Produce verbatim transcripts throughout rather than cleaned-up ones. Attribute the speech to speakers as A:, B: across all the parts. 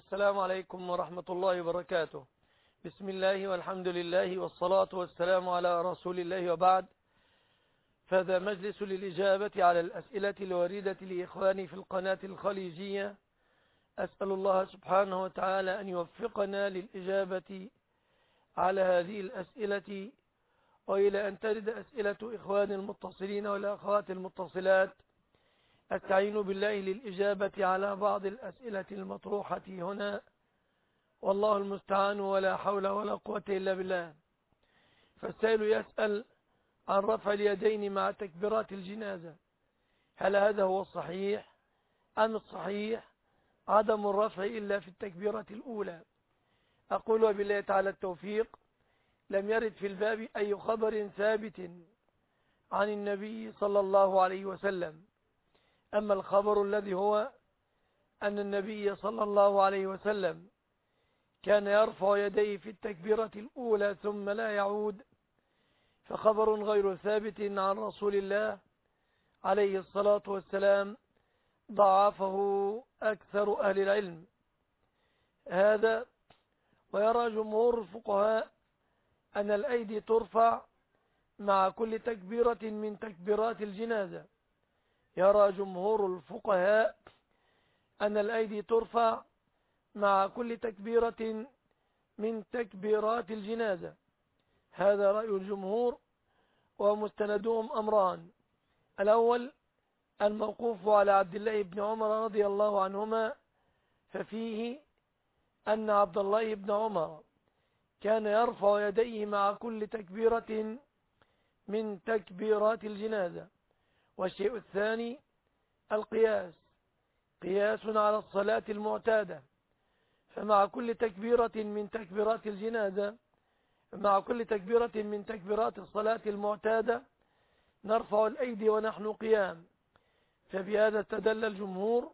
A: السلام عليكم ورحمة الله وبركاته. بسم الله والحمد لله والصلاة والسلام على رسول الله، وبعد. فهذا مجلس للإجابة على الأسئلة الواردة لإخواني في القناة الخليجية. أسأل الله سبحانه وتعالى أن يوفقنا للإجابة على هذه الأسئلة، وإلى أن ترد أسئلة إخواني المتصلين والأخوات المتصلات أستعين بالله للإجابة على بعض الأسئلة المطروحة هنا، والله المستعان، ولا حول ولا قوة إلا بالله. فالسائل يسأل عن رفع اليدين مع تكبيرات الجنازة، هل هذا هو الصحيح أم الصحيح عدم الرفع إلا في التكبيرة الأولى؟ أقول وبالله تعالى التوفيق. لم يرد في الباب أي خبر ثابت عن النبي صلى الله عليه وسلم. أما الخبر الذي هو أن النبي صلى الله عليه وسلم كان يرفع يديه في التكبيرة الأولى ثم لا يعود، فخبر غير ثابت عن رسول الله عليه الصلاة والسلام، ضعفه أكثر أهل العلم هذا. ويرى جمهور الفقهاء أن الأيدي ترفع مع كل تكبيرة من تكبيرات الجنازة. يرى جمهور الفقهاء أن الأيدي ترفع مع كل تكبيرة من تكبيرات الجنازة، هذا رأي الجمهور. ومستندهم أمران: الأول الموقوف على عبد الله بن عمر رضي الله عنهما، ففيه أن عبد الله بن عمر كان يرفع يديه مع كل تكبيرة من تكبيرات الجنازة. والشيء الثاني القياس، قياس على الصلاة المعتادة، فمع كل تكبيرة من تكبيرات الجنازة مع كل تكبيرة من تكبيرات الصلاة المعتادة نرفع الأيدي ونحن قيام. فبهذا استدل الجمهور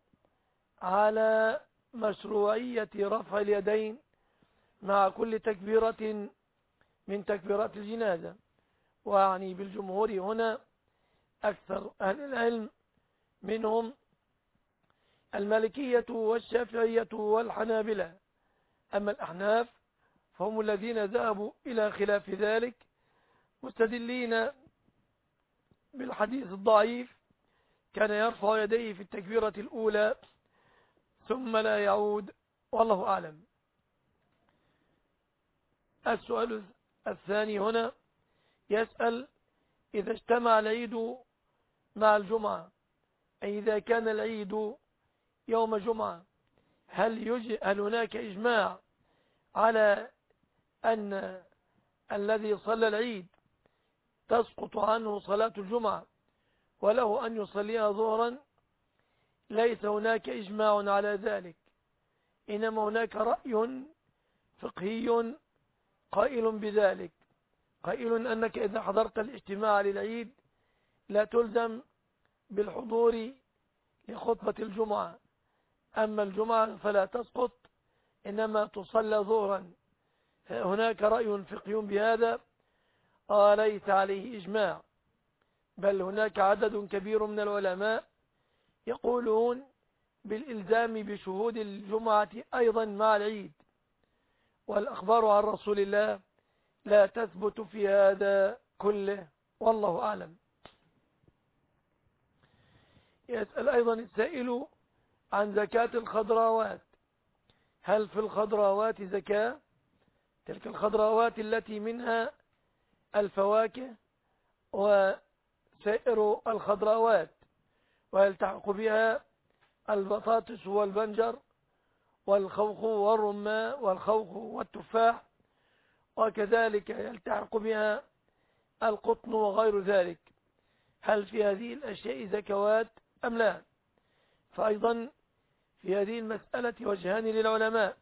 A: على مشروعية رفع اليدين مع كل تكبيرة من تكبيرات الجنازة. وأعني بالجمهور هنا أكثر أهل العلم، منهم المالكية والشافعية والحنابلة. أما الأحناف فهم الذين ذهبوا إلى خلاف ذلك، مستدلين بالحديث الضعيف: كان يرفع يديه في التكبيرة الأولى ثم لا يعود، والله أعلم. السؤال الثاني هنا يسأل: إذا اجتمع العيد مع الجمعة، أي إذا كان العيد يوم جمعة، هل, يج... هل هناك إجماع على أن الذي صلى العيد تسقط عنه صلاة الجمعة وله أن يصليها ظهرا؟ ليس هناك إجماع على ذلك، إنما هناك رأي فقهي قائل بذلك، قائل أنك إذا حضرت الاجتماع للعيد لا تلزم بالحضور لخطبة الجمعة، أما الجمعة فلا تسقط، إنما تصلى ظهرا. هناك رأي فقهي بهذا وليس عليه إجماع، بل هناك عدد كبير من العلماء يقولون بالإلزام بشهود الجمعة أيضا مع العيد، والأخبار عن رسول الله لا تثبت في هذا كله، والله أعلم. يسأل أيضا السائل عن زكاة الخضراوات، هل في الخضراوات زكاة؟ تلك الخضراوات التي منها الفواكه وسائر الخضراوات، ويلتحق بها البطاطس والبنجر والخوخ والرمان والخوخ والتفاح، وكذلك يلتحق بها القطن وغير ذلك. هل في هذه الأشياء زكوات أم لا؟ فأيضا في هذه المسألة وجهان للعلماء: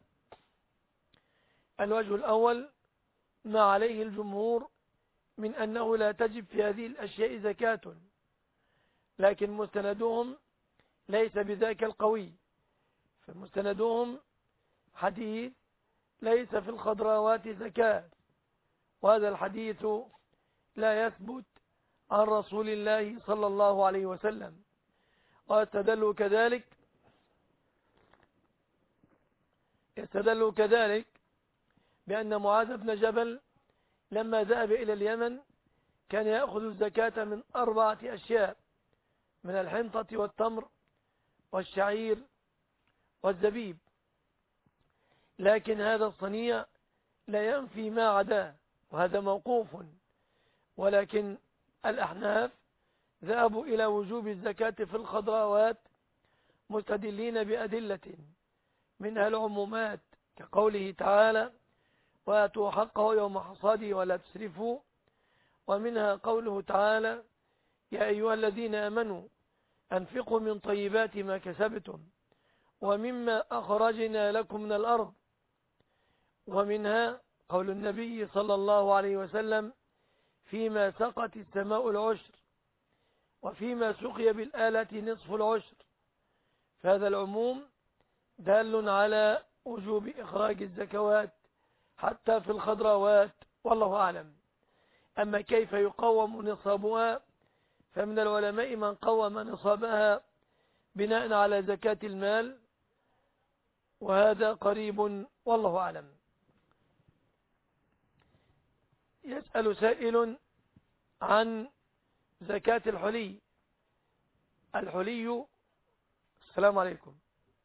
A: الوجه الأول ما عليه الجمهور من أنه لا تجب في هذه الأشياء زكاة، لكن مستندهم ليس بذاك القوي، فمستندهم حديث ليس في الخضراوات زكاة، وهذا الحديث لا يثبت عن رسول الله صلى الله عليه وسلم. واستدلوا كذلك يستدل كذلك بأن معاذ بن جبل لما ذهب إلى اليمن كان يأخذ الزكاة من أربعة أشياء: من الحنطة والتمر والشعير والزبيب، لكن هذا الصنيع لا ينفي ما عداه، وهذا موقوف. ولكن الأحناف ذهبوا إلى وجوب الزكاة في الخضروات مستدلين بأدلة، منها العمومات كقوله تعالى: وآتوا حقه يوم حصاده ولا تسرفوا، ومنها قوله تعالى: يا أيها الذين آمنوا أنفقوا من طيبات ما كسبتم ومما أخرجنا لكم من الأرض، ومنها قول النبي صلى الله عليه وسلم: فيما سقت السماء العشر، وفيما سقي بالآلة نصف العشر. فهذا العموم دال على وجوب إخراج الزكوات حتى في الخضروات، والله أعلم. أما كيف يقوم نصابها، فمن العلماء من قوم نصابها بناء على زكاة المال، وهذا قريب، والله أعلم. يسأل سائل عن زكاة الحلي. الحلي السلام عليكم.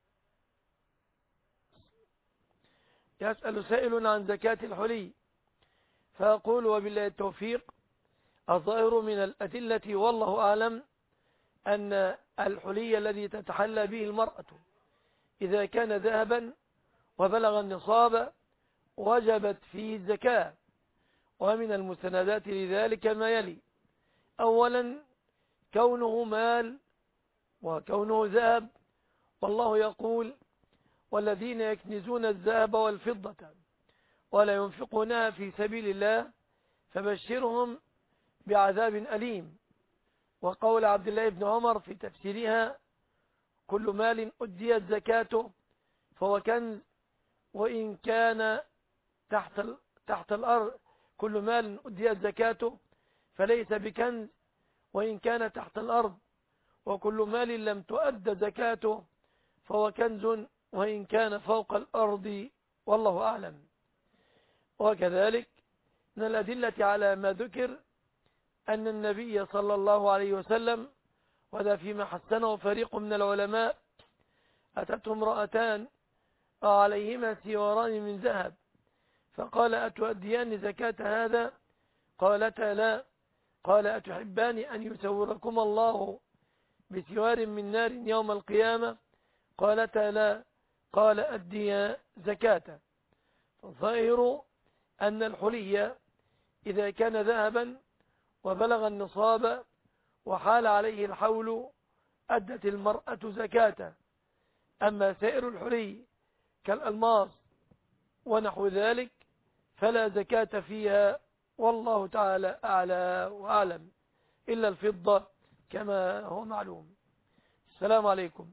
A: يسأل سائل عن زكاة الحلي، فأقول وبالله التوفيق: الظاهر من الأدلة والله أعلم أن الحلي الذي تتحلى به المرأة إذا كان ذهبا وبلغ النصاب وجبت فيه الزكاة. ومن المستندات لذلك ما يلي: أولا كونه مال وكونه ذهب، والله يقول: والذين يكنزون الذهب والفضة ولا ينفقونها في سبيل الله فبشرهم بعذاب أليم. وقول عبد الله بن عمر في تفسيرها: كل مال أديت زكاته فهو كنز وإن كان تحت تحت الأرض، كل مال أديت زكاته فليس بكنز وإن كان تحت الأرض، وكل مال لم تؤد زكاته فهو كنز وإن كان فوق الأرض، والله أعلم. وكذلك من الأدلة على ما ذكر أن النبي صلى الله عليه وسلم، وذا فيما حسنه فريق من العلماء، أتته امرأتان عليهما سواران من ذهب، فقال: أتؤديان زكاة هذا؟ قالتا: لا. قال: أتحبان أن يسوركم الله بسوار من نار يوم القيامة؟ قالتا: لا. قال: أديا زكاة. فالظاهر أن الحلي إذا كان ذهبا وبلغ النصاب وحال عليه الحول أدت المرأة زكاة. أما سائر الحلي كالألماس ونحو ذلك فلا زكاة فيها، والله تعالى أعلى وأعلم، إلا الفضة كما هو معلوم. السلام عليكم.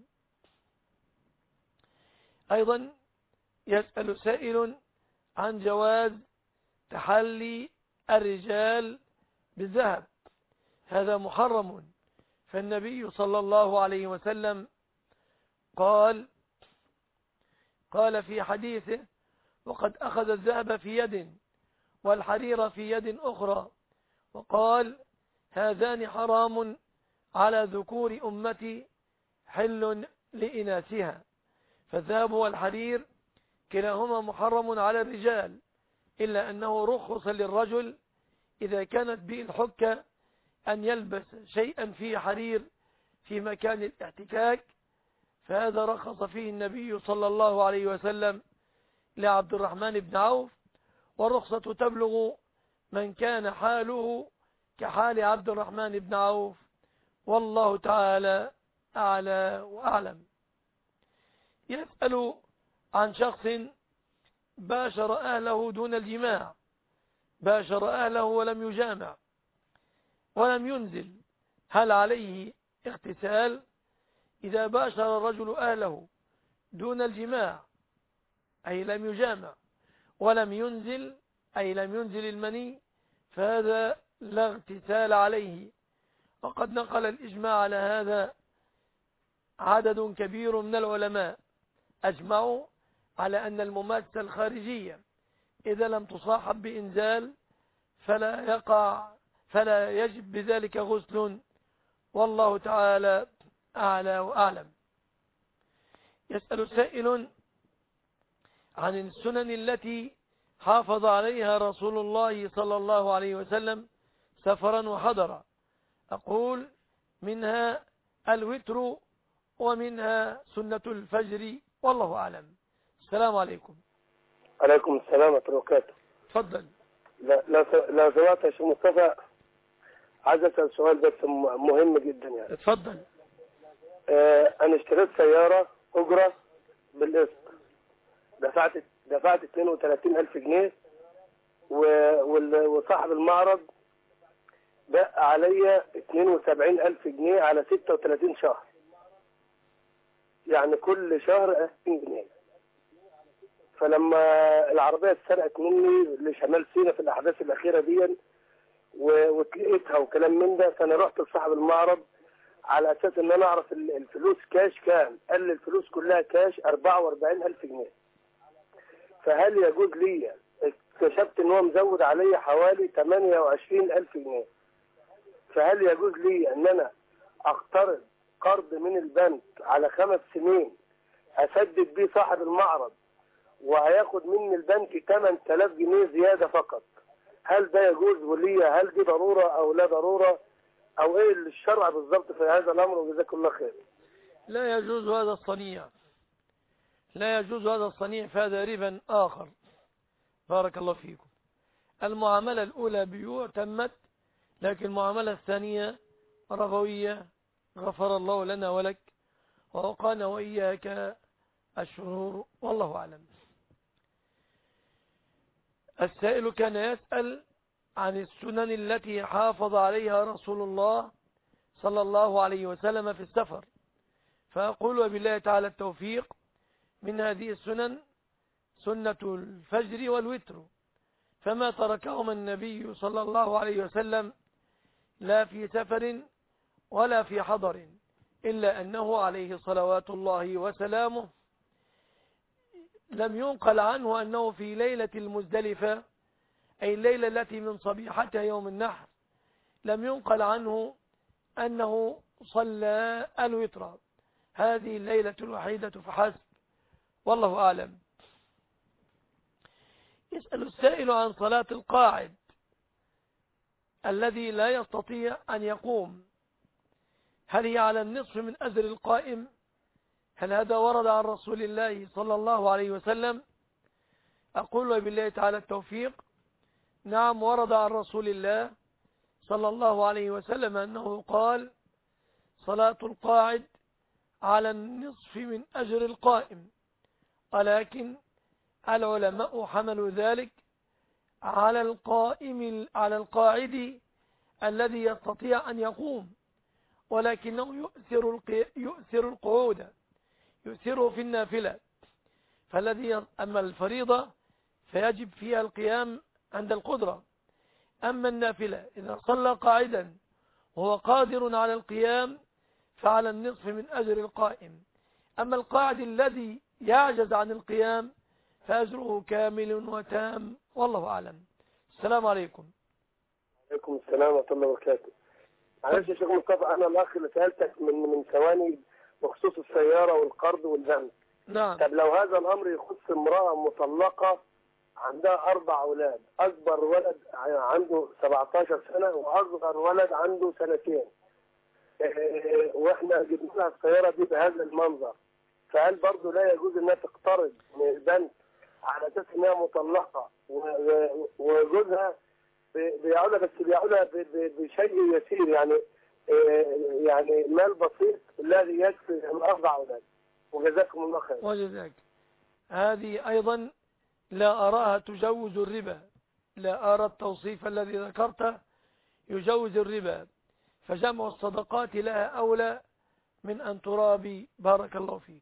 A: أيضا يسأل سائل عن جواز تحلي الرجال بالذهب. هذا محرم، فالنبي صلى الله عليه وسلم قال قال في حديثه: وقد أخذ الذهب في يد والحرير في يد أخرى، وقال: هذان حرام على ذكور أمتي حل لإناثها. فالذهب والحرير كلاهما محرم على الرجال، إلا أنه رخص للرجل إذا كانت به الحكة أن يلبس شيئا فيه حرير في مكان الاحتكاك، فهذا رخص فيه النبي صلى الله عليه وسلم لعبد الرحمن بن عوف، والرخصة تبلغ من كان حاله كحال عبد الرحمن بن عوف، والله تعالى أعلى وأعلم. يسأل عن شخص باشر أهله دون الجماع، باشر أهله ولم يجامع ولم ينزل، هل عليه اغتسال؟ إذا باشر الرجل أهله دون الجماع أي لم يجامع ولم ينزل أي لم ينزل المني، فهذا لا اغتسال عليه. وقد نقل الإجماع على هذا عدد كبير من العلماء، أجمعوا على أن المماسة الخارجية إذا لم تصاحب بإنزال فلا يقع فلا يجب بذلك غسل، والله تعالى أعلى وأعلم. يسأل سائل عن السنن التي حافظ عليها رسول الله صلى الله عليه وسلم سفرا وحضرا. أقول منها الوتر ومنها سنة الفجر، والله أعلم. السلام عليكم.
B: عليكم السلام ورحمة الله وبركاته.
A: تفضل.
B: لا لا سمعت يا شيخ مصطفى، عايز اسال سؤال بس مهم جدا يعني.
A: اتفضل.
B: آه انا اشتريت سياره اجره بالقسط، دفعت دفعت اثنين وثلاثين ألف جنيه، وصاحب المعرض بقى عليا اثنين وسبعين ألف جنيه على ستة وثلاثين شهر، يعني كل شهر ألفين جنيه. فلما العربية اتسرقت مني لشمال سينا في الأحداث الأخيرة دي وتلقيتها وكلام من ده، فأنا رحت لصاحب المعرض على أساس إن أنا أعرف الفلوس كاش كام. قال لي الفلوس كلها كاش أربعة وأربعين ألف جنيه. فهل يجوز لي؟ اكتشفت إن هو مزود علي حوالي ثمانية وعشرين ألف جنيه. فهل يجوز لي إن أنا أقترض قرض من البنك على خمس سنين أسدد بيه صاحب المعرض وهياخد مني البنك ثمانية آلاف جنيه زيادة فقط؟ هل ده يجوز ولي؟ هل دي ضرورة أو لا ضرورة، أو إيه الشرع بالضبط في هذا الأمر؟ وجزاكم الله خير.
A: لا يجوز هذا الصنيع، لا يجوز هذا الصنيع، فهذا ربا آخر. بارك الله فيكم. المعاملة الأولى بيوع تمت، لكن المعاملة الثانية ربوية. غفر الله لنا ولك ووقانا وإياك الشرور، والله أعلم. السائل كان يسأل عن السنن التي حافظ عليها رسول الله صلى الله عليه وسلم في السفر، فأقول وبالله تعالى التوفيق. من هذه السنن سنة الفجر والوتر، فما تركهما النبي صلى الله عليه وسلم لا في سفر ولا في حضر، إلا أنه عليه صلوات الله وسلامه لم ينقل عنه أنه في ليلة المزدلفة، أي الليلة التي من صبيحتها يوم النحر، لم ينقل عنه أنه صلى الوتر. هذه الليلة الوحيدة فحسب، والله أعلم. يسأل السائل عن صلاة القاعد الذي لا يستطيع أن يقوم، هل هي على النصف من أجر القائم؟ هل هذا ورد عن رسول الله صلى الله عليه وسلم؟ أقول بالله تعالى التوفيق. نعم، ورد عن رسول الله صلى الله عليه وسلم أنه قال: صلاة القاعد على النصف من أجر القائم، ولكن العلماء حملوا ذلك على القائم على القاعد الذي يستطيع أن يقوم، ولكنه يؤثر يؤثر القعود، يؤثره في النافلة. فالذي أما الفريضة فيجب فيها القيام عند القدرة، أما النافلة إذا صلى قاعدا وهو قادر على القيام فعلى النصف من أجر القائم. أما القاعد الذي يعجز عن القيام فأجره كامل وتام، والله أعلم. السلام عليكم.
B: عليكم السلام ورحمة الله وبركاته. معلش يا شيخ مصطفى، أنا الأخ اللي سألتك من من ثواني بخصوص السيارة والقرض والبنك.
A: نعم.
B: طب لو هذا الأمر يخص امرأة مطلقة عندها أربع أولاد، أكبر ولد عنده سبعتاشر سنة وأصغر ولد عنده سنتين، وإحنا جبنا لها السيارة دي بهذا المنظر، فهل برضه لا يجوز إنها تقترض من البنك على أساس إنها مطلقة وجوزها بيعودها، بس بيعودها بشيء يسير، يعني يعني مال بسيط الذي يكفي الأربع أولاد؟ وجزاكم الله خير.
A: وجزاك. هذه أيضا لا أراها تجوز الربا، لا أرى التوصيف الذي ذكرته يجوز الربا، فجمع الصدقات لها أولى من أن ترابي. بارك الله فيك.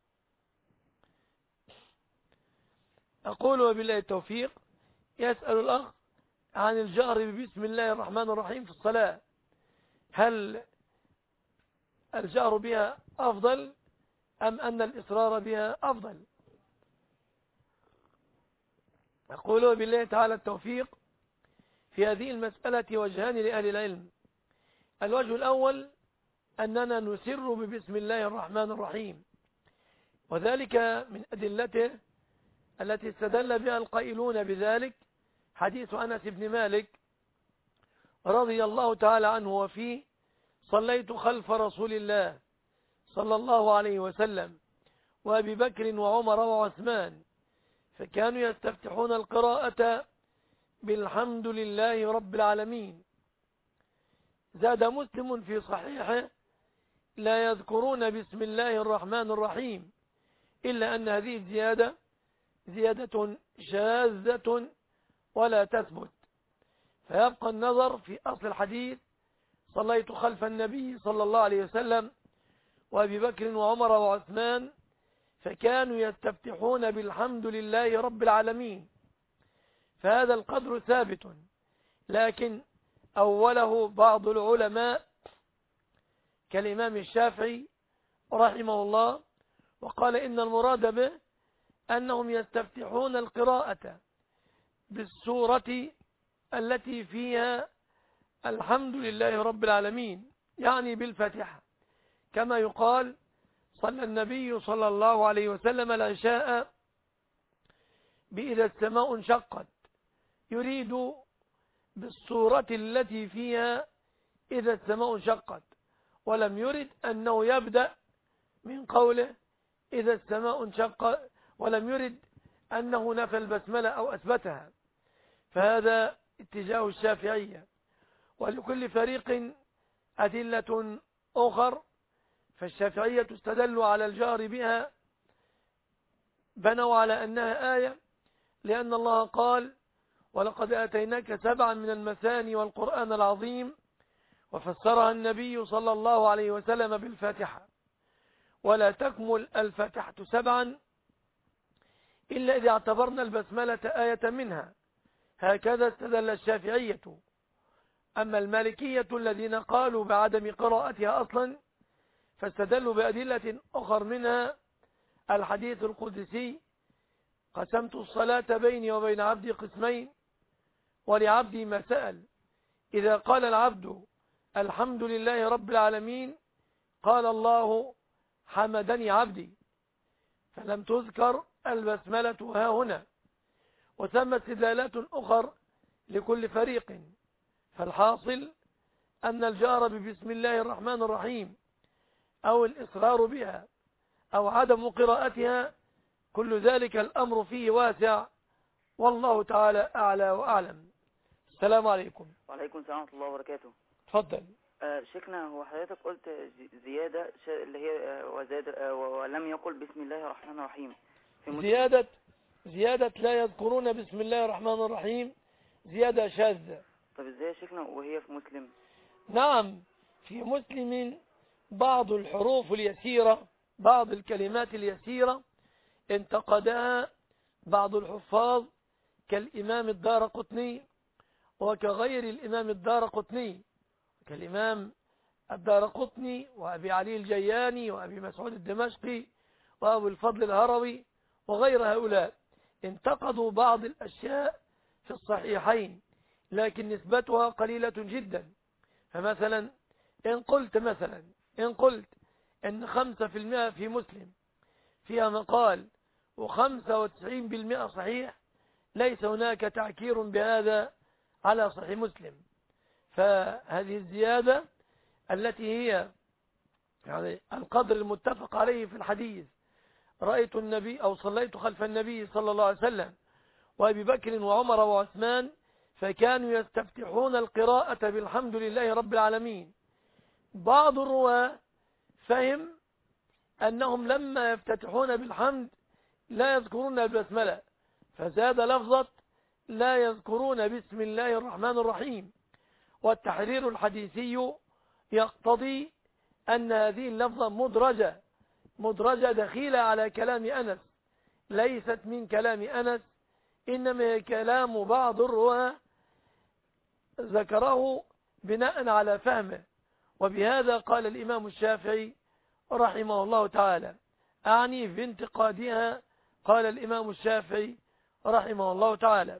A: أقول وبالله التوفيق. يسأل الأخ عن الجهر بسم الله الرحمن الرحيم في الصلاة، هل الجهر بها أفضل أم أن الإصرار بها أفضل؟ أقول بالله تعالى التوفيق. في هذه المسألة وجهان لأهل العلم. الوجه الأول أننا نسر ببسم الله الرحمن الرحيم، وذلك من أدلته التي استدل بها القائلون بذلك حديث أنس بن مالك رضي الله تعالى عنه، وفيه: صليت خلف رسول الله صلى الله عليه وسلم وأبي بكر وعمر وعثمان فكانوا يستفتحون القراءة بالحمد لله رب العالمين. زاد مسلم في صحيحه: لا يذكرون بسم الله الرحمن الرحيم، إلا أن هذه الزيادة زيادة شاذة ولا تثبت، فيبقى النظر في أصل الحديث: صليت خلف النبي صلى الله عليه وسلم وأبي بكر وعمر وعثمان فكانوا يستفتحون بالحمد لله رب العالمين. فهذا القدر ثابت، لكن أوله بعض العلماء كالإمام الشافعي رحمه الله، وقال إن المراد به أنهم يستفتحون القراءة بالسورة التي فيها الحمد لله رب العالمين، يعني بالفاتحة، كما يقال: صلى النبي صلى الله عليه وسلم العشاء بإذا السماء انشقت، يريد بالسورة التي فيها إذا السماء انشقت، ولم يرد أنه يبدأ من قوله إذا السماء انشقت، ولم يرد أنه نفى البسملة أو أثبتها. فهذا اتجاه الشافعية. ولكل فريق أدلة أخر، فالشافعية استدلوا على الجار بها، بنوا على أنها آية، لأن الله قال: ولقد آتيناك سبعا من المثاني والقرآن العظيم، وفسرها النبي صلى الله عليه وسلم بالفاتحة: ولا تكمل الفاتحة سبعا إلا إذا اعتبرنا البسملة آية منها. هكذا استدل الشافعية. أما المالكية الذين قالوا بعدم قراءتها أصلا فاستدلوا بأدلة أخر، منها الحديث القدسي: قسمت الصلاة بيني وبين عبدي قسمين ولعبدي ما سأل، إذا قال العبد الحمد لله رب العالمين قال الله حمدني عبدي، فلم تذكر البسملة ها هنا. وثم استدلالات أخر لكل فريق. فالحاصل أن الجار ببسم الله الرحمن الرحيم أو الإصرار بها أو عدم قراءتها، كل ذلك الأمر فيه واسع، والله تعالى أعلى وأعلم. السلام عليكم.
C: وعليكم السلام ورحمة الله وبركاته.
A: تفضل.
C: آه شيخنا، هو حضرتك قلت زيادة اللي هي آه وزاد آه ولم يقل بسم الله الرحمن الرحيم في
A: زيادة زيادة لا يذكرون بسم الله الرحمن الرحيم زيادة شاذة.
C: طب ازاي يا شيخنا وهي في مسلم؟
A: نعم، في مسلم بعض الحروف اليسيرة، بعض الكلمات اليسيرة انتقدها بعض الحفاظ كالإمام الدارقطني وكغير الإمام الدارقطني، كالإمام الدارقطني وأبي علي الجياني وأبي مسعود الدمشقي وأبو الفضل الهروي وغير هؤلاء. انتقدوا بعض الأشياء في الصحيحين، لكن نسبتها قليلة جدا. فمثلا إن قلت مثلا إن قلت إن خمسة في المئة في مسلم فيها مقال وخمسة وتسعين بالمئة صحيح، ليس هناك تعكير بهذا على صحيح مسلم. فهذه الزيادة التي هي يعني القدر المتفق عليه في الحديث: رأيت النبي أو صليت خلف النبي صلى الله عليه وسلم وأبي بكر وعمر وعثمان فكانوا يستفتحون القراءة بالحمد لله رب العالمين. بعض الرواة فهم أنهم لما يفتتحون بالحمد لا يذكرون البسملة، فزاد لفظة لا يذكرون بسم الله الرحمن الرحيم. والتحرير الحديثي يقتضي أن هذه اللفظة مدرجة مدرجة دخيلة على كلام أنس، ليست من كلام أنس، إنما هي كلام بعض الرواة ذكره بناء على فهمه. وبهذا قال الإمام الشافعي رحمه الله تعالى، أعني في انتقادها، قال الإمام الشافعي رحمه الله تعالى.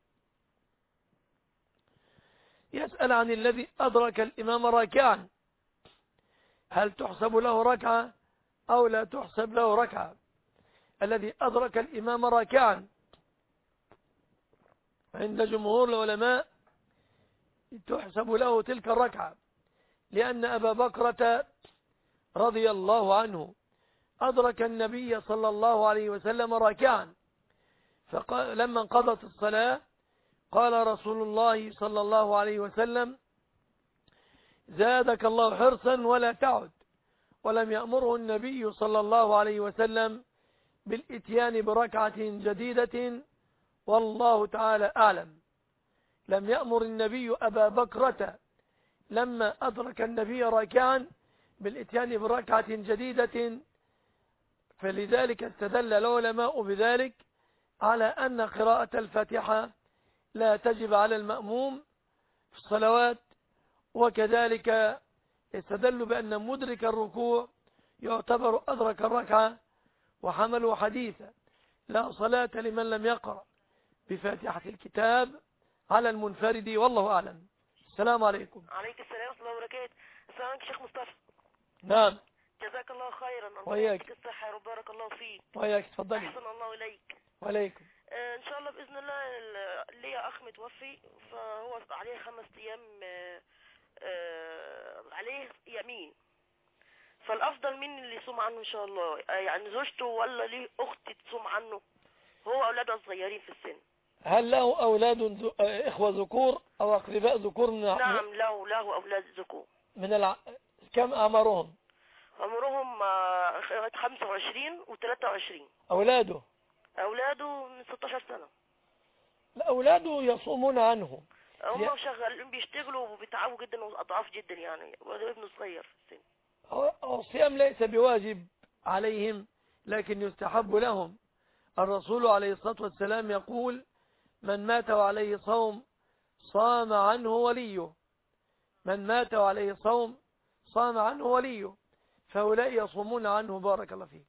A: يسأل عن الذي أدرك الإمام راكعا، هل تحسب له ركعة أو لا تحسب له ركعة؟ الذي أدرك الإمام راكعا عند جمهور العلماء تحسب له تلك الركعة، لأن أبا بكرة رضي الله عنه أدرك النبي صلى الله عليه وسلم راكعا، فلما انقضت الصلاة قال رسول الله صلى الله عليه وسلم: زادك الله حرصا ولا تعد. ولم يأمره النبي صلى الله عليه وسلم بالإتيان بركعة جديدة، والله تعالى أعلم. لم يأمر النبي أبا بكرة لما أدرك النبي راكعا بالإتيان بركعة جديدة، فلذلك استدل العلماء بذلك على أن قراءة الفاتحة لا تجب على المأموم في الصلوات، وكذلك استدلوا بأن مدرك الركوع يعتبر أدرك الركعة، وحملوا حديثا: لا صلاة لمن لم يقرأ بفاتحة الكتاب على المنفرد، والله أعلم. السلام عليكم.
D: عليك السلام ورحمة الله وبركاته. السلام عليكم شيخ مصطفى.
A: نعم.
D: جزاك الله خيرا.
A: وياك.
D: الصحة يا رب، بارك الله فيك.
A: وياك، تفضلي.
D: أحسن الله إليك.
A: وعليكم.
D: آه إن شاء الله بإذن الله. ليا أخ متوفي، فهو عليه خمس أيام آه آه عليه يمين، فالأفضل مين اللي يصوم عنه إن شاء الله؟ آه يعني زوجته ولا ليه أخت تصوم عنه؟ هو أولاده صغيرين في السن.
A: هل له أولاد إخوة ذكور أو أقرباء ذكور؟ من
D: نعم له له أولاد ذكور.
A: من الع... كم أعمارهم؟
D: عمرهم خمسة وعشرين وثلاثة وعشرين.
A: أولاده
D: أولاده من ستاشر سنة.
A: لا، أولاده يصومون عنه.
D: هم ي... شغالين بيشتغلوا وبيتعبوا جدا وأضعاف جدا، يعني وابنه صغير في السن.
A: الصيام ليس بواجب عليهم، لكن يستحب لهم. الرسول عليه الصلاة والسلام يقول: من مات وعليه صوم صام عنه وليه. من مات وعليه صوم صام عنه وليه، فهؤلاء يصومون عنه. بارك الله فيك.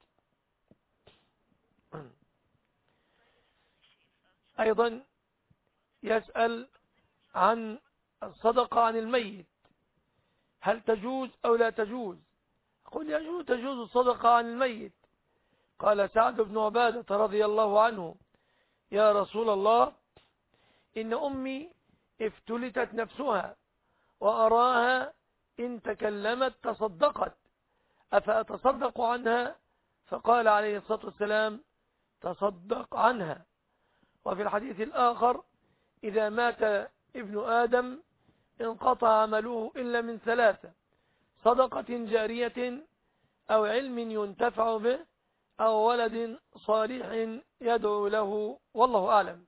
A: أيضا يسأل عن الصدقة عن الميت، هل تجوز أو لا تجوز؟ قل يجوز، تجوز الصدقة عن الميت. قال سعد بن عبادة رضي الله عنه: يا رسول الله، إن أمي افتلتت نفسها وأراها إن تكلمت تصدقت، أفأتصدق عنها؟ فقال عليه الصلاة والسلام: تصدق عنها. وفي الحديث الآخر: إذا مات ابن آدم انقطع عمله إلا من ثلاثة: صدقة جارية، أو علم ينتفع به، أو ولد صالح يدعو له، والله أعلم.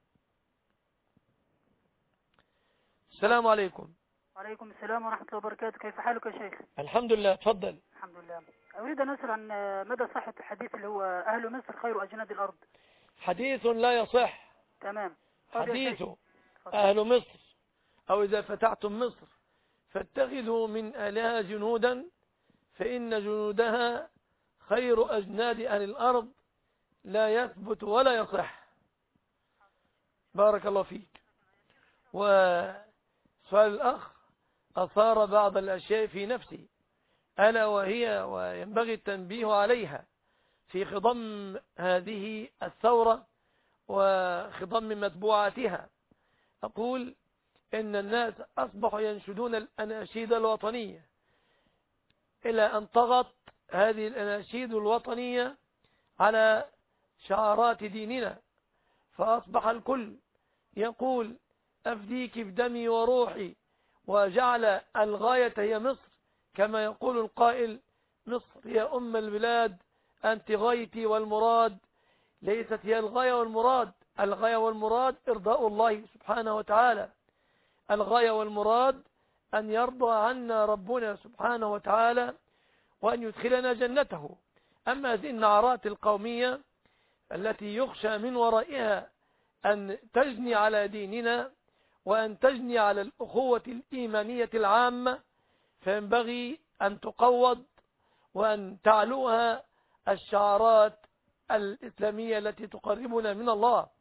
A: السلام عليكم.
E: وعليكم السلام ورحمة الله وبركاته. كيف حالك يا شيخ؟
A: الحمد لله، تفضل.
E: الحمد لله. أريد أن أسأل عن مدى صحة الحديث اللي هو أهل مصر خير أجناد الأرض.
A: حديث لا يصح.
E: تمام.
A: حديث أهل مصر، أو إذا فتحتم مصر فاتخذوا من آلهة جنودا فإن جنودها خير أجناد أهل الأرض، لا يثبت ولا يصح. بارك الله فيك. وسؤال الأخ أثار بعض الأشياء في نفسي، ألا وهي وينبغي التنبيه عليها في خضم هذه الثورة وخضم متبوعاتها. أقول إن الناس أصبحوا ينشدون الأناشيد الوطنية، إلى أن طغت هذه الأناشيد الوطنية على شعارات ديننا، فأصبح الكل يقول: أفديك بدمي وروحي، وجعل الغاية هي مصر، كما يقول القائل: مصر يا أم البلاد أنت غايتي والمراد. ليست هي الغاية والمراد، الغاية والمراد إرضاء الله سبحانه وتعالى. الغاية والمراد أن يرضى عنا ربنا سبحانه وتعالى وأن يدخلنا جنته. أما هذه النعرات القومية التي يخشى من ورائها أن تجني على ديننا وأن تجني على الأخوة الإيمانية العامة، فينبغي أن تقوض وأن تعلوها الشعارات الإسلامية التي تقربنا من الله.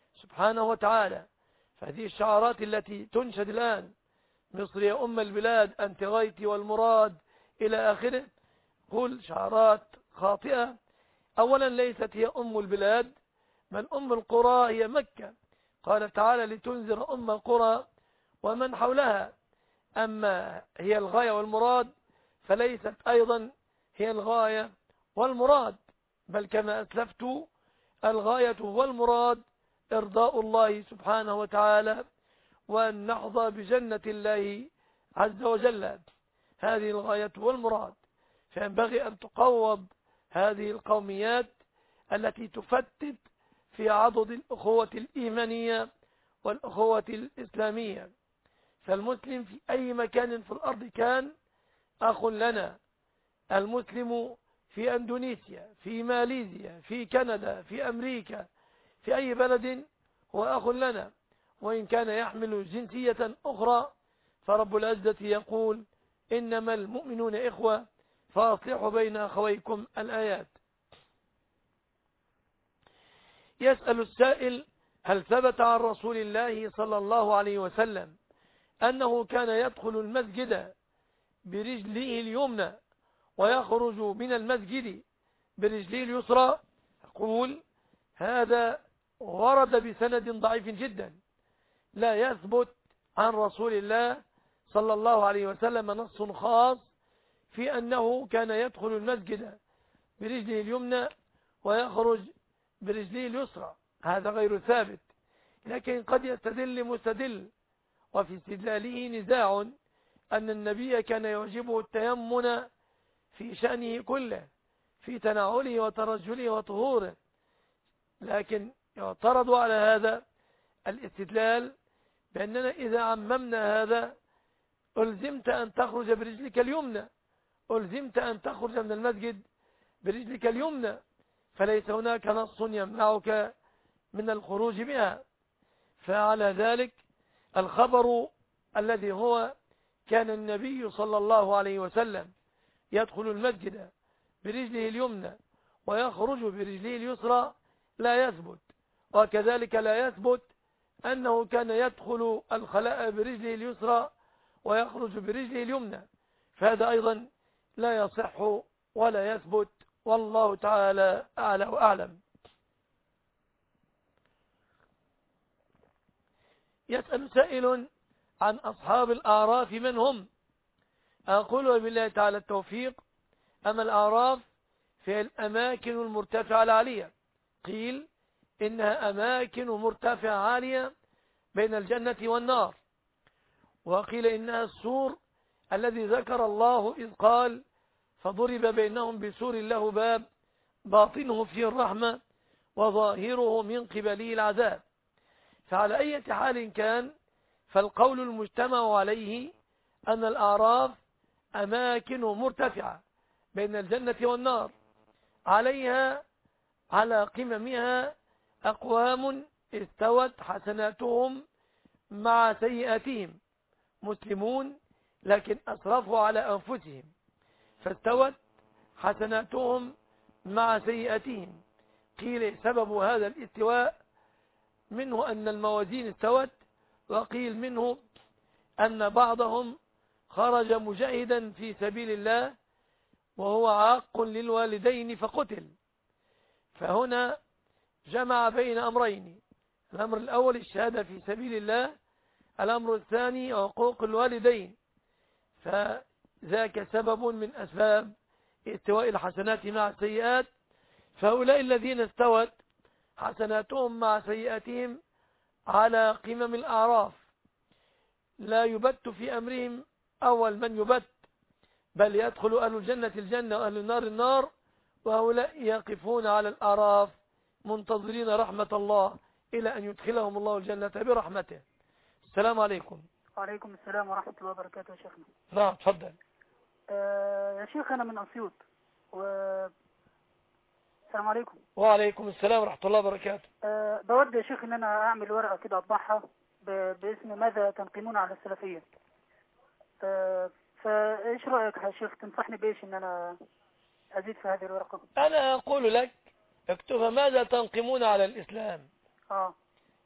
A: سبحانه وتعالى. فهذه الشعارات التي تنشد الآن، مصر يا أم البلاد أنت غايتي والمراد إلى آخره، قل شعارات خاطئة. أولا ليست هي أم البلاد، بل أم القرى هي مكة. قال تعالى لتنذر أم القرى ومن حولها. أما هي الغاية والمراد فليست أيضا هي الغاية والمراد، بل كما أسلفت الغاية والمراد إرضاء الله سبحانه وتعالى، وأن نحظى بجنة الله عز وجل. هذه الغاية والمراد. فينبغي أن تقوض هذه القوميات التي تفتت في عضد الأخوة الإيمانية والأخوة الإسلامية. فالمسلم في أي مكان في الأرض كان أخ لنا. المسلم في أندونيسيا، في ماليزيا، في كندا، في أمريكا، في أي بلد هو أخ لنا، وإن كان يحمل جنسية أخرى. فرب العزة يقول إنما المؤمنون إخوة فأصلحوا بين أخويكم الآيات. يسأل السائل هل ثبت عن رسول الله صلى الله عليه وسلم أنه كان يدخل المسجد برجله اليمنى ويخرج من المسجد برجله اليسرى؟ أقول هذا ورد بسند ضعيف جدا، لا يثبت عن رسول الله صلى الله عليه وسلم نص خاص في أنه كان يدخل المسجد برجله اليمنى ويخرج برجله اليسرى. هذا غير ثابت، لكن قد يستدل مستدل وفي استدلاله نزاع أن النبي كان يعجبه التيمن في شأنه كله، في تناوله وترجله وطهوره، لكن يعترض على هذا الاستدلال بأننا إذا عممنا هذا ألزمت أن تخرج برجلك اليمنى، ألزمت أن تخرج من المسجد برجلك اليمنى، فليس هناك نص يمنعك من الخروج بها. فعلى ذلك الخبر الذي هو كان النبي صلى الله عليه وسلم يدخل المسجد برجله اليمنى ويخرج برجله اليسرى لا يثبت، وكذلك لا يثبت أنه كان يدخل الخلاء برجله اليسرى ويخرج برجله اليمنى، فهذا أيضا لا يصح ولا يثبت، والله تعالى أعلى وأعلم. يسأل سائل عن أصحاب الأعراف من هم؟ أقول وبالله تعالى التوفيق. أما الأعراف في الأماكن المرتفعة العالية، قيل إنها أماكن مرتفعة عالية بين الجنة والنار، وقيل إنها السور الذي ذكر الله إذ قال فضرب بينهم بسور له باب باطنه فيه الرحمة وظاهره من قبله العذاب. فعلى أي حال كان، فالقول المجتمع عليه أن الأعراف أماكن مرتفعة بين الجنة والنار، عليها على قممها أقوام استوت حسناتهم مع سيئاتهم، مسلمون لكن أسرفوا على أنفسهم، فاستوت حسناتهم مع سيئاتهم. قيل سبب هذا الاستواء منه أن الموازين استوت، وقيل منه أن بعضهم خرج مجاهدا في سبيل الله وهو عاق للوالدين فقتل. فهنا جمع بين أمرين: الأمر الأول الشهادة في سبيل الله، الأمر الثاني عقوق الوالدين. فذاك سبب من أسباب استواء الحسنات مع السيئات. فهؤلاء الذين استوت حسناتهم مع سيئاتهم على قمم الأعراف لا يبت في أمرهم أول من يبت، بل يدخل أهل الجنة الجنة وأهل النار النار، وهؤلاء يقفون على الأعراف منتظرين رحمة الله إلى أن يدخلهم الله الجنة برحمته. السلام عليكم.
E: وعليكم السلام ورحمة الله وبركاته. يا شيخنا.
A: نعم تفضل.
E: آه يا شيخ أنا من أسيوط و... السلام عليكم.
A: وعليكم السلام ورحمة الله وبركاته.
E: أه بود يا شيخ ان انا اعمل ورقة كده اطبعها ب... باسم ماذا تنقمون على السلفية. أه فايش رأيك يا شيخ، تنصحني بايش ان انا ازيد في هذه الورقة؟
A: انا اقول لك اكتبها ماذا تنقمون على الاسلام.
E: اه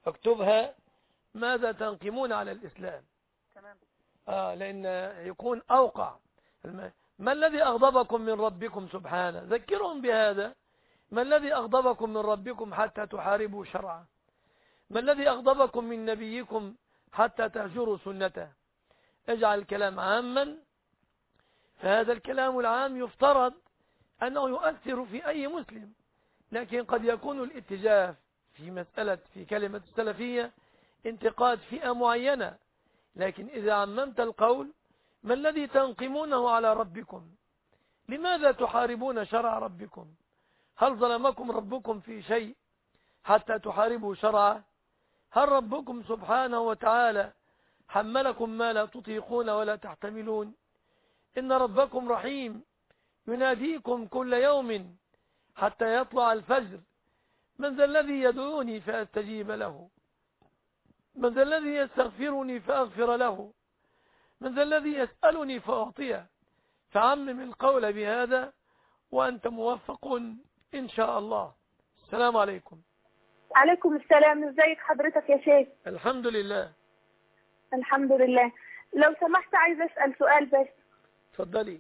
A: اكتبها. ماذا تنقمون على الإسلام؟
E: تمام.
A: آه لأن يكون أوقع. ما الذي أغضبكم من ربكم سبحانه؟ ذكرهم بهذا. ما الذي أغضبكم من ربكم حتى تحاربوا شرعه؟ ما الذي أغضبكم من نبيكم حتى تهجروا سنته؟ اجعل الكلام عاما، فهذا الكلام العام يفترض أنه يؤثر في أي مسلم، لكن قد يكون الاتجاه في مسألة في كلمة السلفية انتقاد فئة معينة. لكن إذا عممت القول: ما الذي تنقمونه على ربكم؟ لماذا تحاربون شرع ربكم؟ هل ظلمكم ربكم في شيء حتى تحاربوا شرعه؟ هل ربكم سبحانه وتعالى حملكم ما لا تطيقون ولا تحتملون؟ إن ربكم رحيم يناديكم كل يوم حتى يطلع الفجر: من ذا الذي يدعوني فأستجيب له؟ من ذا الذي يستغفرني فأغفر له؟ من ذا الذي يسألني فأعطيه؟ فعمم القول بهذا وأنت موفق إن شاء الله. السلام عليكم.
F: عليكم السلام. ازيك حضرتك يا شيخ؟
A: الحمد لله.
F: الحمد لله. لو سمحت عايز أسأل سؤال بس.
A: تفضلي.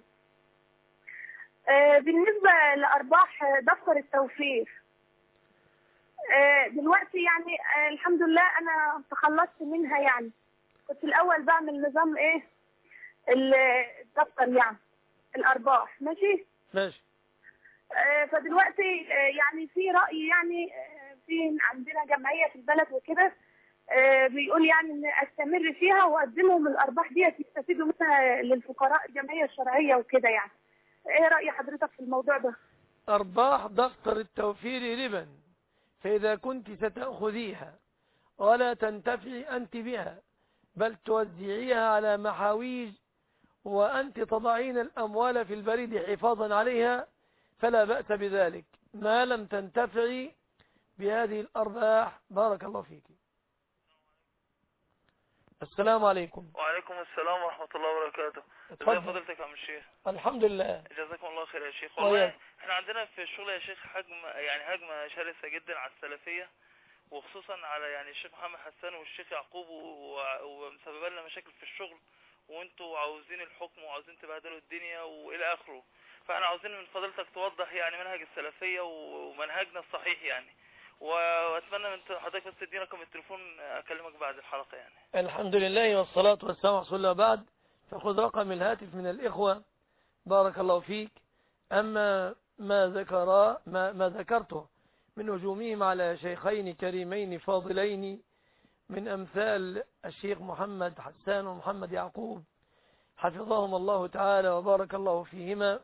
F: آه بالنسبة لأرباح دفتر التوفير، آه دلوقتي يعني آه الحمد لله أنا تخلصت منها. يعني كنت الأول بعمل نظام إيه الدفتر، يعني الأرباح ماشي
A: ماشي.
F: آه فدلوقتي آه يعني في رأي، يعني آه في عندنا جمعية في البلد وكده آه بيقول يعني ان استمر فيها واقدمهم الارباح دي يستفيدوا منها للفقراء، الجمعيه الشرعيه وكده. يعني ايه راي حضرتك في الموضوع ده؟
A: ارباح دفتر التوفير ربا، فاذا كنت ستأخذيها ولا تنتفعي انت بها بل توزعيها على محاويج وانت تضعين الاموال في البريد حفاظا عليها فلا بأس بذلك ما لم تنتفعي بهذه الارباح. بارك الله فيك. السلام عليكم.
G: وعليكم السلام ورحمة الله وبركاته. ازي فضيلتك يا عم الشيخ؟
A: الحمد لله.
G: جزاكم الله خير يا شيخ. والله احنا عندنا في الشغل يا شيخ هجمة، يعني هجمة شرسة جدا على السلفية، وخصوصا على يعني الشيخ محمد حسان والشيخ يعقوب، ومسبب لنا مشاكل في الشغل، وانتوا عاوزين الحكم وعاوزين تبهدلوا الدنيا والى اخره. فاحنا عاوزين من فضيلتك توضح يعني منهج السلفية ومنهجنا الصحيح يعني، واتمنى من حضرتك بس تدينا رقم التليفون اكلمك بعد الحلقة يعني.
A: الحمد لله والصلاة والسلام على رسول الله. بعد فخذ رقم الهاتف من الإخوة. بارك الله فيك. أما ما ذكر ما, ما ذكرته من هجومهم على شيخين كريمين فاضلين من أمثال الشيخ محمد حسان ومحمد يعقوب حفظهم الله تعالى وبارك الله فيهما،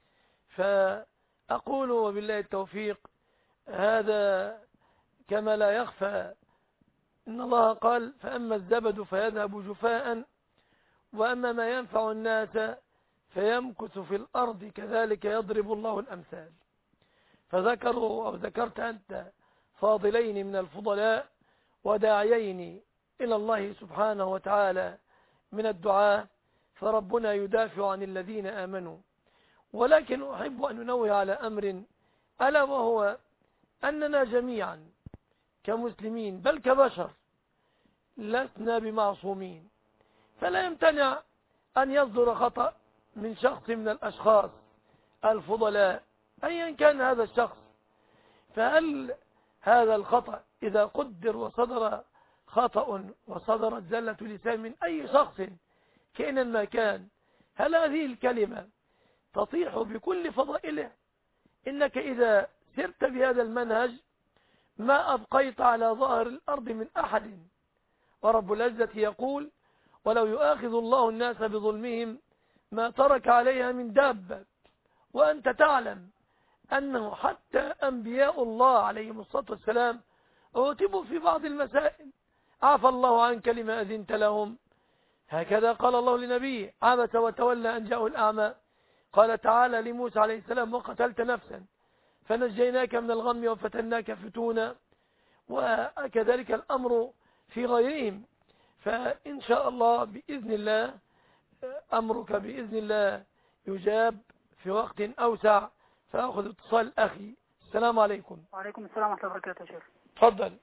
A: فأقول وبالله التوفيق هذا كما لا يخفى إن الله قال: فأما الزبد فيذهب جفاء وأما ما ينفع الناس فيمكث في الأرض كذلك يضرب الله الأمثال. فذكروا أو ذكرت أنت فاضلين من الفضلاء وداعيين إلى الله سبحانه وتعالى من الدعاء، فربنا يدافع عن الذين آمنوا. ولكن أحب أن ننوه على أمر ألا وهو أننا جميعا كمسلمين بل كبشر لسنا بمعصومين، فلا يمتنع أن يصدر خطأ من شخص من الأشخاص الفضلاء أيا كان هذا الشخص. فهل هذا الخطأ إذا قدر وصدر خطأ وصدرت زلة لسان من أي شخص كائنا ما كان، هل هذه الكلمة تطيح بكل فضائله؟ إنك إذا سرت بهذا المنهج ما أبقيت على ظهر الأرض من أحد. ورب العزة يقول: ولو يؤاخذ الله الناس بظلمهم ما ترك عليها من دابة. وأنت تعلم أنه حتى أنبياء الله عليهم الصلاة والسلام عوتبوا في بعض المسائل. عفى الله عنك لما أذنت لهم. هكذا قال الله لنبيه: عبس وتولى أن جاءه الأعمى. قال تعالى لموسى عليه السلام: وقتلت نفسا فنجيناك من الغم وفتناك فتونا. وكذلك الأمر في غيرهم. فإن شاء الله بإذن الله أمرك بإذن الله يجاب في وقت أوسع. فأخذ اتصال أخي. السلام عليكم.
E: وعليكم السلام ورحمة الله وبركاته يا شيخ.
A: تفضل.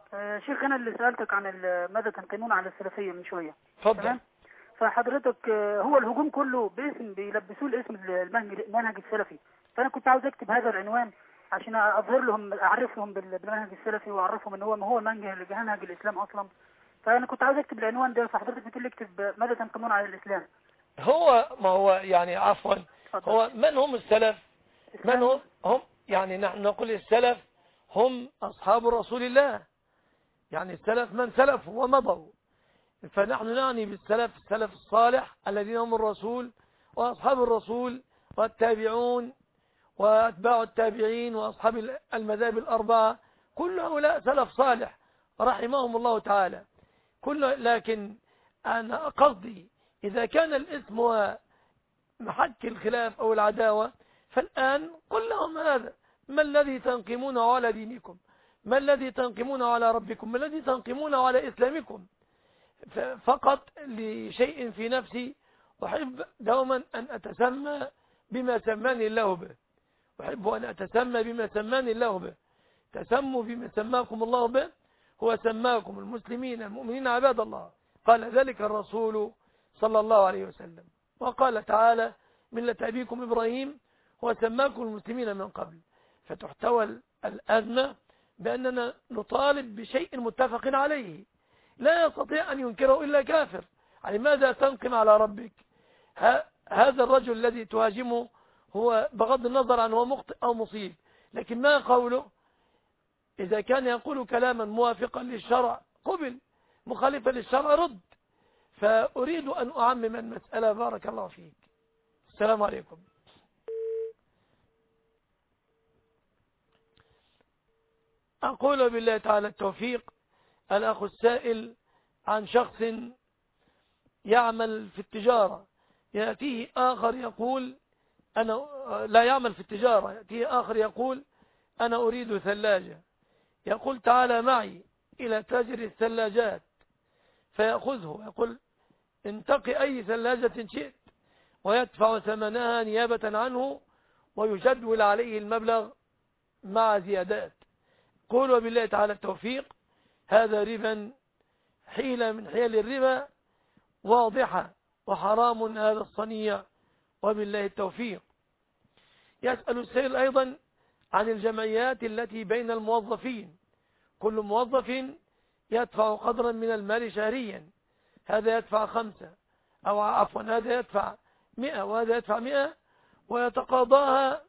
E: آه شيخ أنا اللي سألتك عن ماذا تنقمون على السلفية من شوية.
A: تفضل.
E: فحضرتك آه هو الهجوم كله باسم بيلبسوه الاسم المنهج السلفي، فأنا كنت عاوز أكتب هذا العنوان عشان أظهر لهم أعرف لهم بالمنهج السلفي وأعرفهم إن هو ما هو منهج منهج الإسلام أصلا. فأنا كنت عاوز أكتب العنوان ده، فحضرتك بتقول لي اكتب ماذا تنقمون على الإسلام.
A: هو ما هو يعني عفوا هو من هم السلف؟ من هم هم يعني نحن نقول السلف هم أصحاب رسول الله، يعني السلف من سلف ومضوا، فنحن نعني بالسلف السلف الصالح الذين هم الرسول وأصحاب الرسول والتابعون وأتباع التابعين وأصحاب المذاهب الأربعة، كل هؤلاء سلف صالح رحمهم الله تعالى. كل لكن أنا قصدي إذا كان الاسم هو محك الخلاف أو العداوة، فالآن قل لهم هذا: ما الذي تنقمون على دينكم؟ ما الذي تنقمون على ربكم؟ ما الذي تنقمون على إسلامكم؟ فقط لشيء في نفسي أحب دوما أن أتسمى بما سماني الله به، أحب أن أتسمى بما سماني الله به. تسموا بما سماكم الله به، هو سماكم المسلمين المؤمنين عباد الله، قال ذلك الرسول صلى الله عليه وسلم. وقال تعالى: ملة أبيكم إبراهيم هو سماكم المسلمين من قبل. فتحتوى الأزمة بأننا نطالب بشيء متفق عليه لا يستطيع أن ينكره إلا كافر. يعني ماذا تنقم على ربك؟ هذا الرجل الذي تهاجمه هو بغض النظر عن هو مخطئ أو مصيب، لكن ما قوله؟ إذا كان يقول كلاما موافقا للشرع قبل، مخالفا للشرع رد. فأريد أن أعمم المسألة. بارك الله فيك. السلام عليكم. أقول بالله تعالى التوفيق. الأخ السائل عن شخص يعمل في التجارة، يأتيه آخر يقول أنا لا يعمل في التجارة، يأتيه آخر يقول أنا أريد ثلاجة، يقول تعالى معي إلى تاجر الثلاجات، فيأخذه يقول انتقي أي ثلاجة شئت، ويدفع ثمنها نيابة عنه ويجدول عليه المبلغ مع زيادات. قولوا بالله تعالى التوفيق. هذا ربا، حيلة من حيل الربا واضحة، وحرام هذا الصنيع، وبالله التوفيق. يسأل السائل أيضا عن الجمعيات التي بين الموظفين، كل موظف يدفع قدرا من المال شهريا، هذا يدفع خمسة أو عفوا هذا يدفع مئة وهذا يدفع مئة، ويتقاضاها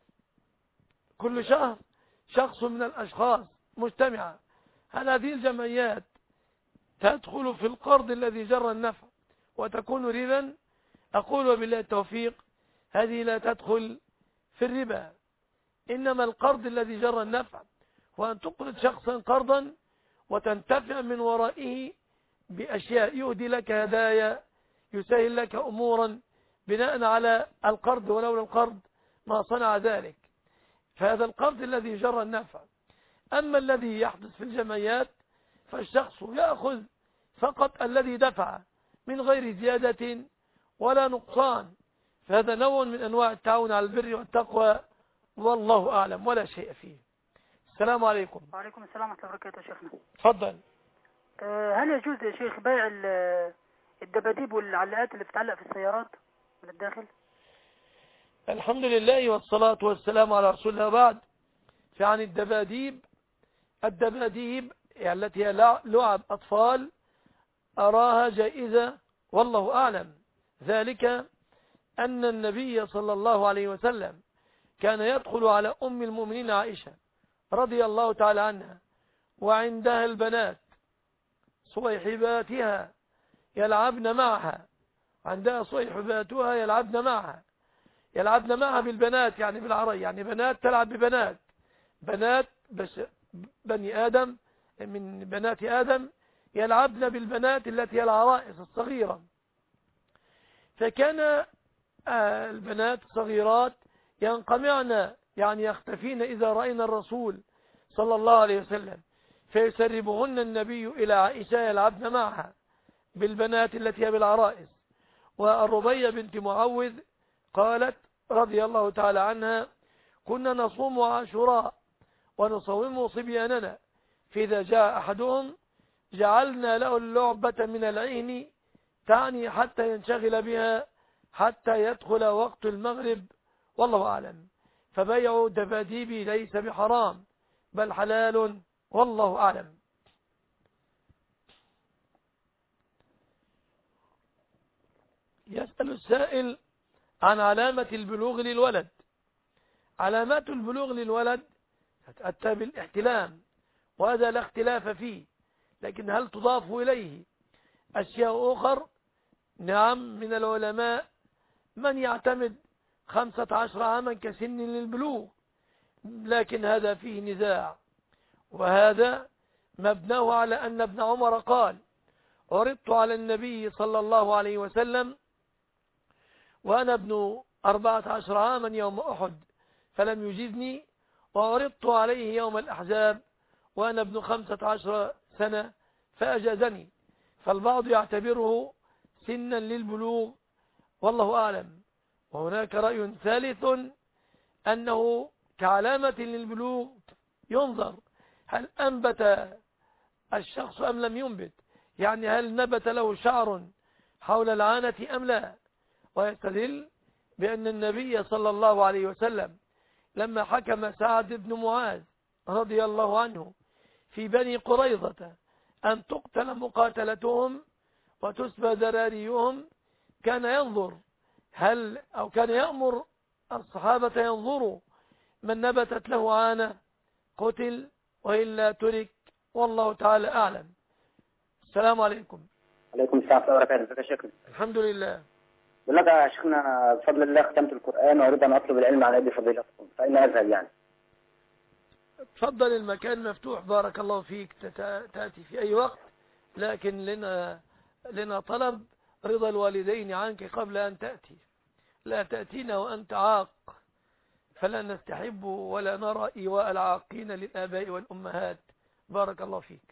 A: كل شهر شخص من الأشخاص مجتمعة. هل هذه الجمعيات تدخل في القرض الذي جر النفع وتكون ربا؟ أقول بالله التوفيق هذه لا تدخل في الربا، إنما القرض الذي جر النفع هو أن تقرض شخصا قرضا وتنتفع من ورائه بأشياء، يهدي لك هدايا، يسهل لك أمورا بناء على القرض، ولولا القرض ما صنع ذلك. فهذا القرض الذي جر النفع. أما الذي يحدث في الجمعيات فالشخص يأخذ فقط الذي دفع من غير زيادة ولا نقصان، فهذا نوع من أنواع التعاون على البر والتقوى، والله أعلم ولا شيء فيه. السلام عليكم.
E: وعليكم السلام ورحمة الله وبركاته. شيخنا
A: تفضل.
E: هل يجوز يا شيخ بيع الدباديب والعلاقات اللي بتعلق في السيارات من الداخل؟
A: الحمد لله والصلاة والسلام على رسول الله. بعد، فعن الدباديب، الدباديب التي هي لعب أطفال أراها جائزة والله أعلم، ذلك أن النبي صلى الله عليه وسلم كان يدخل على أم المؤمنين عائشة رضي الله تعالى عنها وعندها البنات صيحباتها يلعبن معها، عندها صيحباتها يلعبن معها، يلعبن معها بالبنات يعني بالعري، يعني بنات تلعب ببنات، بنات بس بني آدم من بنات آدم يلعبن بالبنات التي هي العرائس الصغيرة. فكان البنات الصغيرات ينقمعن يعني يختفين إذا رأينا الرسول صلى الله عليه وسلم، فيسربهن النبي إلى عائشة يلعبن معها بالبنات التي هي بالعرائس. والربيع بنت معوذ قالت رضي الله تعالى عنها: كنا نصوم عاشوراء ونصوم صبياننا فإذا جاء أحدهم جعلنا له اللعبة من العين، تعني حتى ينشغل بها حتى يدخل وقت المغرب، والله أعلم. فبيع دباديب ليس بحرام بل حلال، والله أعلم. يسأل السائل عن علامة البلوغ للولد. علامات البلوغ للولد تتأتى بالاحتلام، وهذا لا اختلاف فيه، لكن هل تضاف إليه أشياء أخر؟ نعم، من العلماء من يعتمد خمسة عشر عاما كسن للبلوغ، لكن هذا فيه نزاع، وهذا مبناه على أن ابن عمر قال: عرضت على النبي صلى الله عليه وسلم وأنا ابن أربعة عشر عاما يوم أحد فلم يجزني، وعرضت عليه يوم الأحزاب وأنا ابن خمسة عشر سنة فأجازني. فالبعض يعتبره سنا للبلوغ، والله أعلم. وهناك رأي ثالث أنه كعلامة للبلوغ ينظر هل أنبت الشخص أم لم ينبت، يعني هل نبت له شعر حول العانة أم لا. ويستدل بأن النبي صلى الله عليه وسلم لما حكم سعد بن معاذ رضي الله عنه في بني قريظة أن تقتل مقاتلتهم وتسبى ذراريهم، كان ينظر هل أو كان يأمر الصحابة ينظروا من نبتت له عانة قتل وإلا ترك، والله تعالى أعلم. السلام عليكم.
H: عليكم السلام ورحمة الله وبركاته. شكرا.
A: الحمد لله.
H: بقول لك يا شيخنا بفضل الله ختمت القرآن وأريد أن أطلب العلم على يد فضيلتكم، فأين أذهب يعني؟
A: تفضل، المكان مفتوح، بارك الله فيك، تأتي في أي وقت، لكن لنا لنا طلب رضا الوالدين عنك قبل أن تأتي. لا تأتينا وأنت عاق، فلا نستحب ولا نرى إيواء العاقين للآباء والأمهات، بارك الله فيك.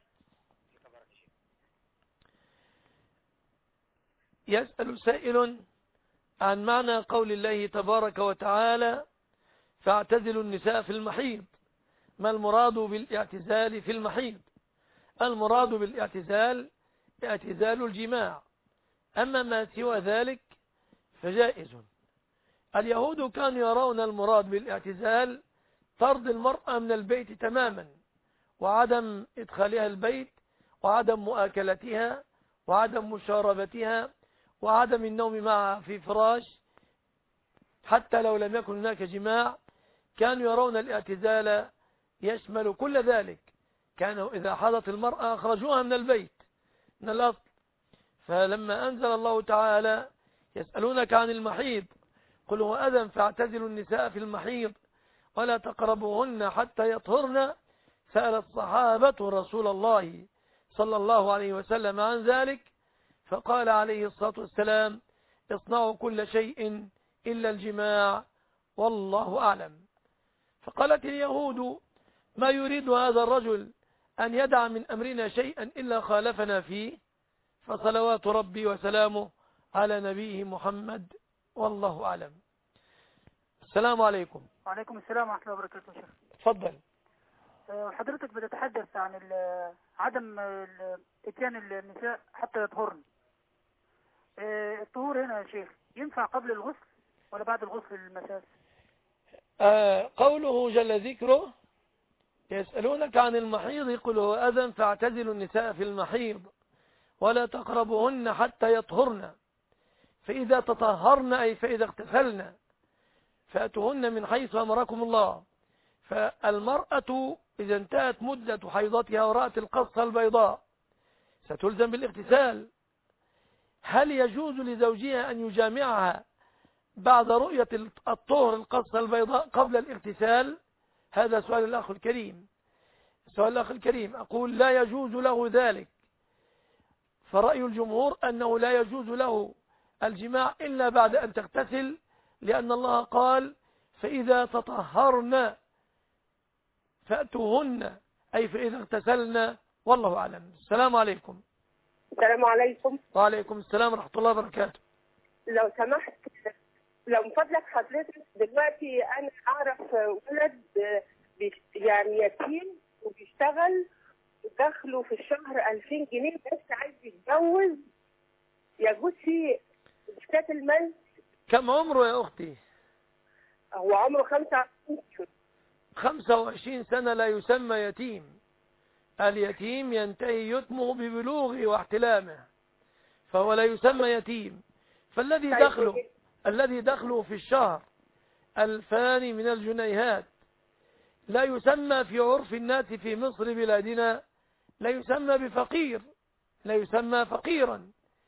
A: يسأل سائل عن معنى قول الله تبارك وتعالى: فاعتزلوا النساء في المحيض. ما المراد بالاعتزال في المحيض؟ المراد بالاعتزال اعتزال الجماع، أما ما سوى ذلك فجائز. اليهود كانوا يرون المراد بالاعتزال طرد المرأة من البيت تماما، وعدم إدخالها البيت، وعدم مؤاكلتها، وعدم مشاربتها، وعدم النوم معها في فراش، حتى لو لم يكن هناك جماع. كانوا يرون الاعتزال يشمل كل ذلك. كانوا إذا حضت المرأة أخرجوها من البيت من الأصل. فلما أنزل الله تعالى: يسألونك عن المحيض قل هو أذى فاعتزلوا النساء في المحيض ولا تقربوهن حتى يطهرن، سأل الصحابة رسول الله صلى الله عليه وسلم عن ذلك، فقال عليه الصلاة والسلام: اصنعوا كل شيء إلا الجماع، والله أعلم. فقالت اليهود: ما يريد هذا الرجل أن يدع من أمرنا شيئا إلا خالفنا فيه، فصلوات ربي وسلامه على نبيه محمد، والله أعلم. السلام عليكم.
E: وعليكم السلام ورحمة الله وبركاته. شيخ
A: تفضل.
E: حضرتك بتتحدث عن عدم اتيان النساء حتى يطهرن. الطهور هنا يا شيخ ينفع قبل الغسل ولا بعد الغسل المساس؟
A: آه قوله جل ذكره: يسألونك عن المحيض قل هو أذى فاعتزلوا النساء في المحيض ولا تقربوهن حتى يطهرن، فإذا تطهرن أي فإذا اغتسلن فأتوهن من حيث أمركم الله. فالمرأة إذا انتهت مدة حيضتها ورأت القصة البيضاء ستلزم بالاغتسال. هل يجوز لزوجها أن يجامعها بعد رؤية الطهر القصة البيضاء قبل الاغتسال؟ هذا سؤال الأخ الكريم. سؤال الأخ الكريم أقول لا يجوز له ذلك. فرأي الجمهور أنه لا يجوز له الجماع إلا بعد أن تغتسل، لأن الله قال: فإذا تطهرن فأتوهن، أي فإذا اغتسلن، والله أعلم. السلام عليكم.
F: السلام عليكم.
A: وعليكم السلام ورحمة الله وبركاته.
F: لو سمحت، لو من فضلك حضرتك، دلوقتي أنا أعرف ولد يعني يتيم وبيشتغل دخله في الشهر ألفين جنيه بس عايز يتجوز، يجوز فيه زكاة المال؟
A: كم عمره يا أختي؟
F: هو عمره خمسة وعشرين سنة.
A: خمسة وعشرين سنة لا يسمى يتيم. اليتيم ينتهي يتمه ببلوغه واحتلامه، فهو لا يسمى يتيم. فالذي دخله الذي دخله في الشهر ألفان من الجنيهات لا يسمى في عرف الناس في مصر بلادنا، لا يسمى بفقير، لا يسمى فقيرا.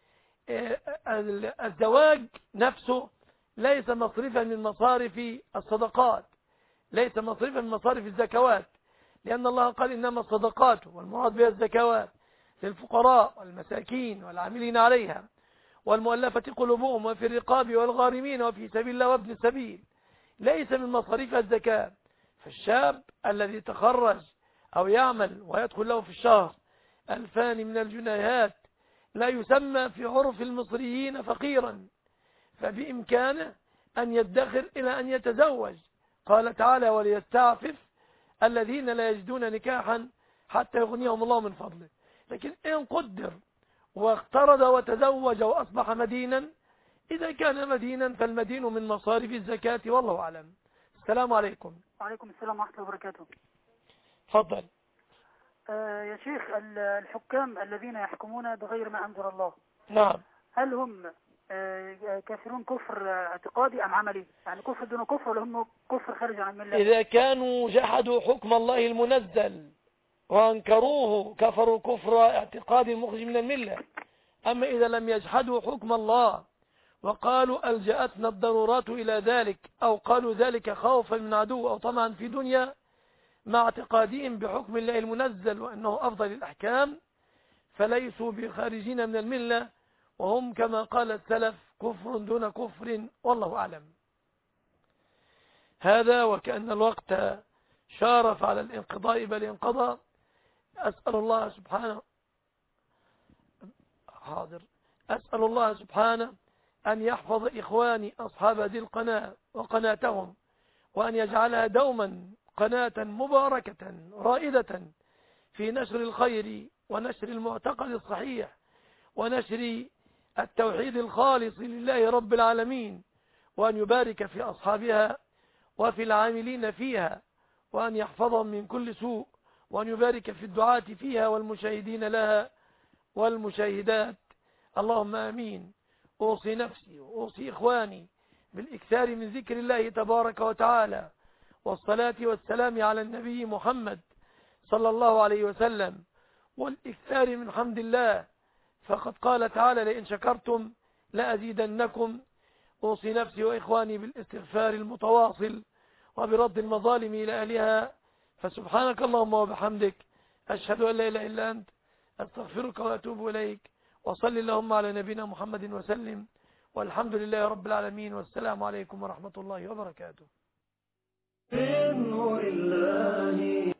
A: الزواج نفسه ليس مصرفا من مصارف الصدقات، ليس مصرفا من مصارف الزكوات، لأن الله قال إنما الصدقات والمراد بها الزكوات للفقراء والمساكين والعاملين عليها والمؤلفة قلوبهم وفي الرقاب والغارمين وفي سبيل الله وابن السبيل، ليس من مصاريف الزكاة. فالشاب الذي تخرج أو يعمل ويدخل له في الشهر ألفان من الجنيهات لا يسمى في عرف المصريين فقيرا، فبإمكانه أن يدخر إلى أن يتزوج. قال تعالى وليستعفف الذين لا يجدون نكاحا حتى يغنيهم الله من فضله. لكن إن قدر واقترض وتزوج وأصبح مدينا، إذا كان مدينا فالمدين من مصارف الزكاة والله أعلم. السلام عليكم.
E: وعليكم السلام ورحمة الله وبركاته.
A: تفضل.
E: آه يا شيخ، الحكام الذين يحكمون بغير ما أنزل الله،
A: نعم،
E: هل هم آه كافرون كفر اعتقادي أم عملي؟ يعني كفر دون كفر ولا هم كفر خارج عن الملة؟
A: إذا كانوا جحدوا حكم الله المنزل وانكروه كفروا كفر اعتقاد مخرج من الملة. أما إذا لم يجحدوا حكم الله وقالوا ألجأتنا الضرورات إلى ذلك، أو قالوا ذلك خوفا من عدو أو طمعا في دنيا، مع اعتقادهم بحكم الله المنزل وأنه أفضل الأحكام، فليسوا بخارجين من الملة، وهم كما قال السلف كفر دون كفر والله أعلم. هذا وكأن الوقت شارف على الانقضاء بل انقضى. أسأل الله سبحانه حاضر أسأل الله سبحانه أن يحفظ إخواني أصحاب هذه القناة وقناتهم، وأن يجعلها دوما قناة مباركة رائدة في نشر الخير ونشر المعتقد الصحيح ونشر التوحيد الخالص لله رب العالمين، وأن يبارك في أصحابها وفي العاملين فيها، وأن يحفظهم من كل سوء، وأن يبارك في الدعاة فيها والمشاهدين لها والمشاهدات. اللهم آمين. أوصي نفسي وأوصي إخواني بالإكثار من ذكر الله تبارك وتعالى والصلاة والسلام على النبي محمد صلى الله عليه وسلم، والإكثار من حمد الله، فقد قال تعالى لئن شكرتم لأزيدنكم. أوصي نفسي وإخواني بالاستغفار المتواصل وبرد المظالم إلى أهلها. فسبحانك اللهم وبحمدك، أشهد أن لا إله إلا أنت، أستغفرك وأتوب إليك. وصل اللهم على نبينا محمد وسلم، والحمد لله رب العالمين، والسلام عليكم ورحمة الله وبركاته.